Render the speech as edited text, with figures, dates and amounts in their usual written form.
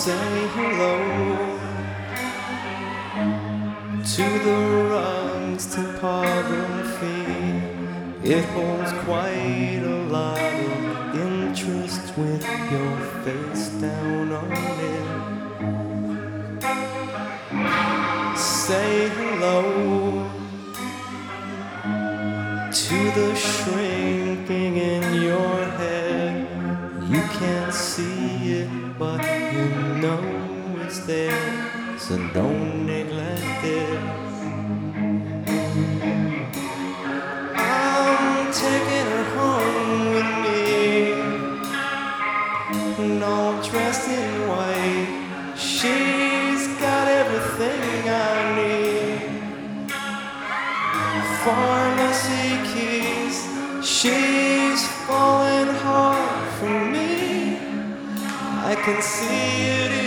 Say hello to the Rungs topography. It holds quite a lot of interest with your face down on it. Say hello to the shrinking in your head. You can't see it, but you know it's there, so don't neglect it. I'm taking her home with me, all dressed in white. She's got everything I need. Pharmacy keys, she's falling hard for me. I can see it